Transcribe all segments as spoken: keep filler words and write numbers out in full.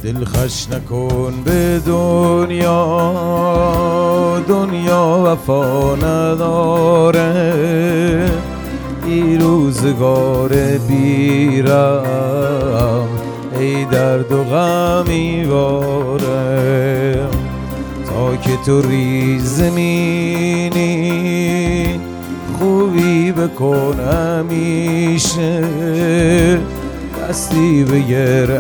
دل خش نکن به دنیا، دنیا وفا نداره. ای روزگار بیرم ای درد و غمی واره. تا که تو ریز زمینی خوبی بکن همیشه. دستی بگیر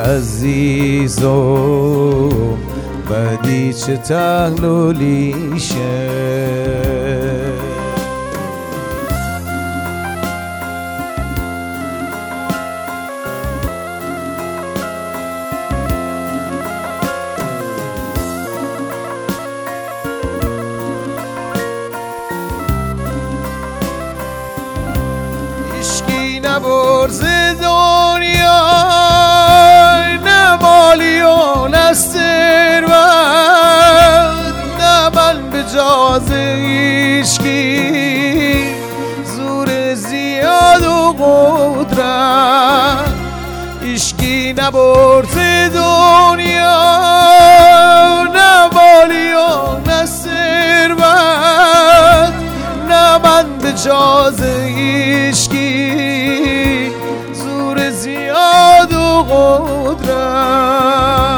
عزیزم بدی چه تحلولیشه. هیچکی نبرز دنیا، نه مالی و نه ثروت، نه من به جاز هیچکی زور زیاد و قدرت. هیچکی نبرز دنیا، نه مالی و نه ثروت، نه من به جاز هیچکی زور زیاد و قدرت.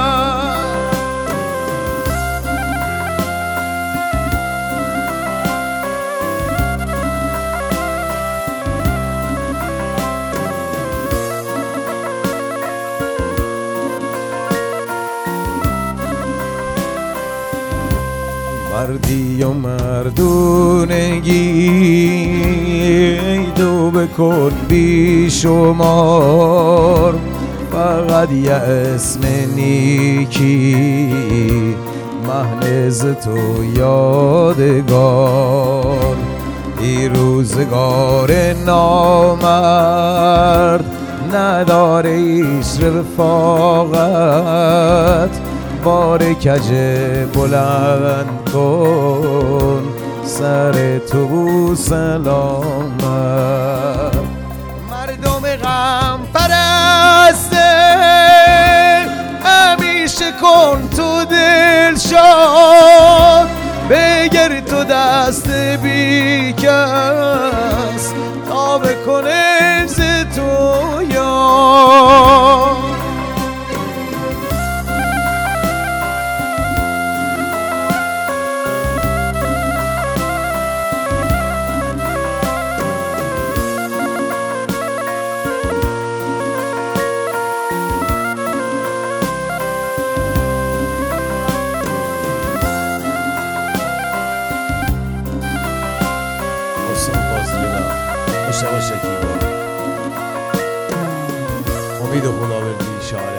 مردی و مردونگی ای دو بکن بی شمار. فقط یه اسم نیکی محنز تو یادگار. ای روزگار نامرد نداره ایش رفاقت. بار کج بلند کن سر تو بو سلامت. مردم غم پرسته همیشه کن تو دل شاد. بگر تو دست بی کس تا بکنه ز تو یاد. مشتبه شکیبا، امید خداوردی، شاعر